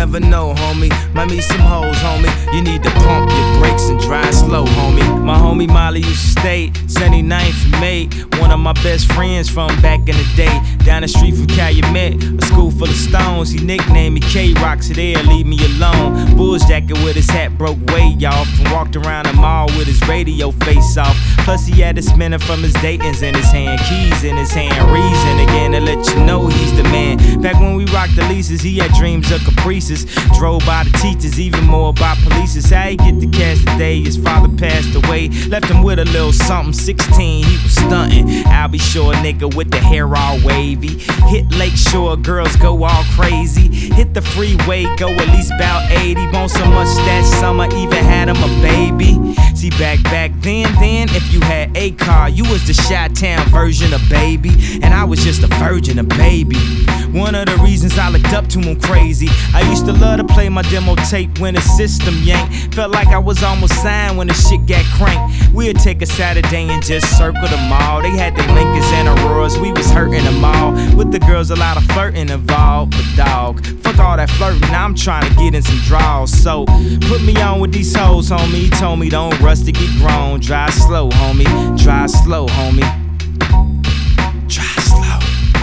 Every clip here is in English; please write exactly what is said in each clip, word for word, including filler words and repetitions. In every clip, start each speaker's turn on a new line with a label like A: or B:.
A: never know, homie. Might meet some hoes, homie. You need to pump your brakes and drive slow, homie. My homie Molly used to stay seventy-ninth and May. One of my best friends from back in the day. Down the street from Calumet, a school full of stones. He nicknamed me K-Rock, so there, leave me alone. Bulls jacket with his hat broke way off, and walked around the mall with his radio face off. Plus he had a spinner from his Dayton's in his hand, keys in his hand. Reason again to let you know he's the man. Back when we rocked the leases, he had dreams of caprices. Drove by the teachers, even more by police. How he get the cash today? His father passed away, left him with a little something. Sixteen, he was stunting. I'll be sure, nigga, with the hair all wavy. Hit Lakeshore, girls go all crazy. Hit the freeway, go at least about eighty. Bone so much that summer, even had him a baby. See, back back then, then if you had a car, you was the Chi-Town version of Baby, and I was just a virgin of Baby. One of the reasons I looked up to him crazy, I used to love to play my demo tape when the system yanked. Felt like I was almost signed when the shit got cranked. We'd take a Saturday and just circle the mall. They had their Lincolns and Auroras, we was hurting them all. With the girls, a lot of flirting involved, but dog, fuck all that flirting, now I'm trying to get in some draws. So, put me on with these hoes, homie. He told me don't rush to get grown. Drive slow, homie. Drive slow, homie. Drive slow.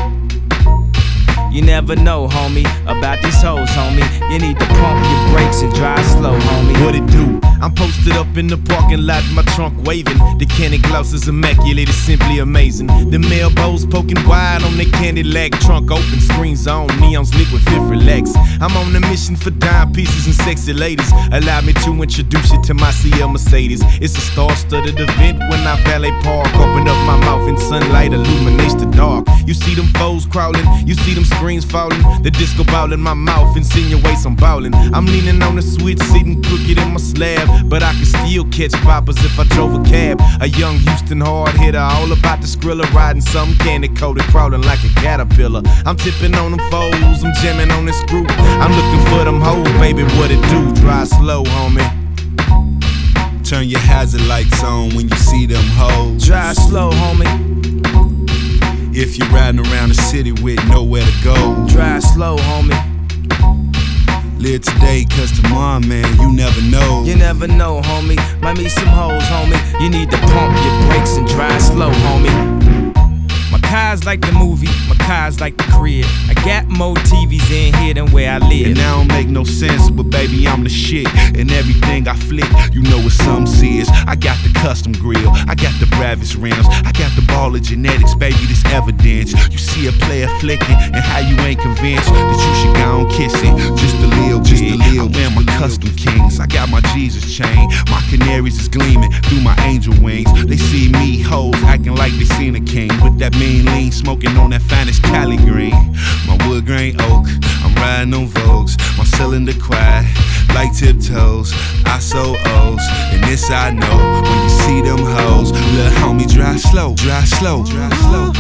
A: You never know, homie, about these hoes, homie. You need to pump your brakes and drive slow, homie.
B: What it do? I'm posted up in the parking lot, my trunk waving. The candy gloss is immaculate, it's simply amazing. The mail bows poking wide on the candy lag. Trunk open, screens on, neons lit with fifth relax. I'm on a mission for dime pieces and sexy ladies. Allow me to introduce you to my C L Mercedes. It's a star-studded event when I valet park. Open up my mouth and sunlight illuminates the dark. You see them foes crawling, you see them screens falling. The disco ball in my mouth insinuates I'm ballin'. I'm leaning on the switch, sitting crooked in my slab, but I can still catch boppers if I drove a cab. A young Houston hard hitter, all about the Skrilla, riding some candy coated, crawling like a caterpillar. I'm tipping on them foes, I'm jamming on this group. I'm looking for them hoes, baby, what it do? Drive slow, homie.
C: Turn your hazard lights on when you see them hoes.
A: Drive slow, homie.
C: If you're riding around the city with nowhere to go,
A: drive slow, homie.
C: Live today, cause tomorrow, man, you never know.
A: You never know, homie. Might meet some hoes, homie. You need to pump your brakes and drive slow, homie. My car's like the movie, my car's like the crib. I got more T Vs in here than where I live.
C: And that don't make no sense, but baby, I'm the shit. And everything I flick, you know what some says. I got the custom grill, I got the bravest rims, I got the ball of genetics, baby, this evidence. You see a player flicking, and how you ain't convinced that you should go on kissing. Just a little just bit, a little I wear my custom kings, I got my Jesus chain. My canaries is gleaming through my angel wings. They see me, hoes, acting like they seen a king. With that mean lean, smoking on that finest Cali green. My wood grain oak, I'm riding on Vogues. My cylinder quiet, like tiptoes. I so O's, and this I know. When you see them hoes, little homie, drive slow, drive slow, drive slow.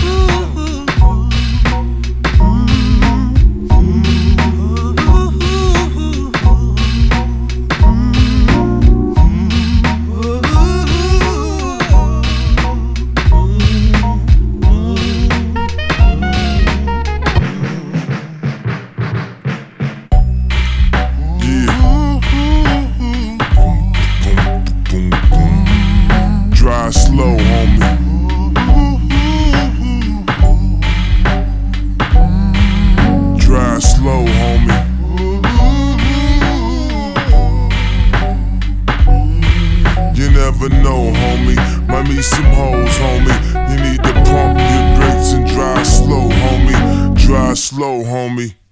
D: Drive slow, homie. Drive slow, homie. You never know, homie. Might meet some hoes, homie. You need to pump your brakes and drive slow, homie. Drive slow, homie.